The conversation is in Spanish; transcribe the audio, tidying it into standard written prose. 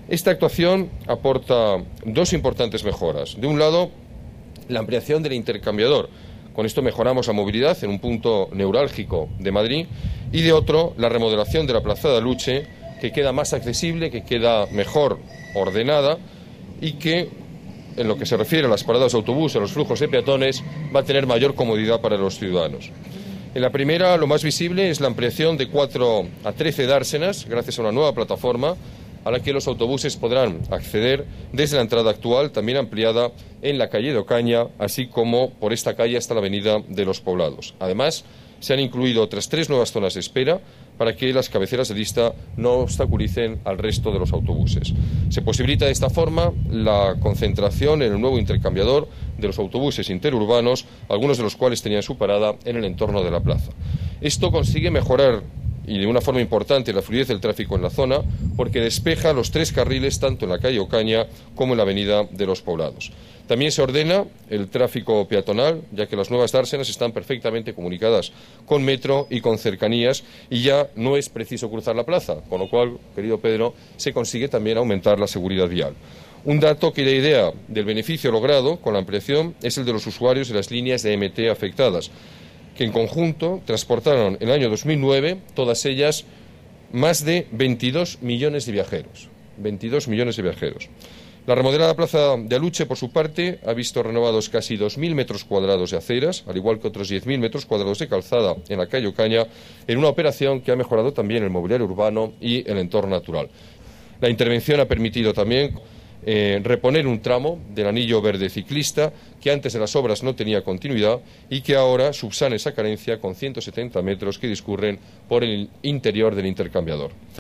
Esta actuación aporta dos importantes mejoras. De un lado, la ampliación del intercambiador. Con esto mejoramos la movilidad en un punto neurálgico de Madrid. Y de otro, la remodelación de la Plaza de Aluche, que queda más accesible, que queda mejor ordenada y que, en lo que se refiere a las paradas de autobús, a los flujos de peatones, va a tener mayor comodidad para los ciudadanos. En la primera, lo más visible es la ampliación de 4 a 13 dársenas, gracias a una nueva plataforma, a la que los autobuses podrán acceder desde la entrada actual, también ampliada en la calle de Ocaña, así como por esta calle hasta la avenida de los Poblados. Además, se han incluido otras 3 nuevas zonas de espera para que las cabeceras de lista no obstaculicen al resto de los autobuses. Se posibilita de esta forma la concentración en el nuevo intercambiador de los autobuses interurbanos, algunos de los cuales tenían su parada en el entorno de la plaza. Esto consigue mejorar y de una forma importante la fluidez del tráfico en la zona, porque despeja los 3 carriles tanto en la calle Ocaña como en la avenida de los Poblados. También se ordena el tráfico peatonal, ya que las nuevas dársenas están perfectamente comunicadas con metro y con cercanías y ya no es preciso cruzar la plaza, con lo cual, querido Pedro, se consigue también aumentar la seguridad vial. Un dato que da idea del beneficio logrado con la ampliación es el de los usuarios de las líneas de MT afectadas, que en conjunto transportaron en el año 2009, todas ellas, más de 22 millones de viajeros. 22 millones de viajeros. La remodelada Plaza de Aluche, por su parte, ha visto renovados casi 2.000 metros cuadrados de aceras, al igual que otros 10.000 metros cuadrados de calzada en la calle Ocaña, en una operación que ha mejorado también el mobiliario urbano y el entorno natural. La intervención ha permitido también reponer un tramo del anillo verde ciclista que antes de las obras no tenía continuidad y que ahora subsana esa carencia con 170 metros que discurren por el interior del intercambiador.